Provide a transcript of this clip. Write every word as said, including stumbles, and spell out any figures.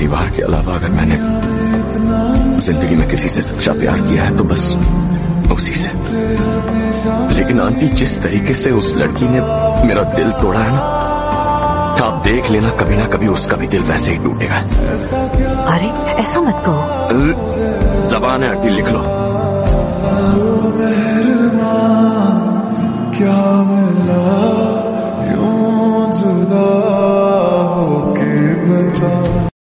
परिवार के अलावा अगर मैंने जिंदगी में किसी से सच्चा प्यार किया है तो बस उसी से। लेकिन आंटी, जिस तरीके से उस लड़की ने मेरा दिल तोड़ा है ना, आप देख लेना कभी ना कभी उसका भी दिल वैसे ही टूटेगा। अरे ऐसा मत कहो। जबान है आंटी, लिख लो।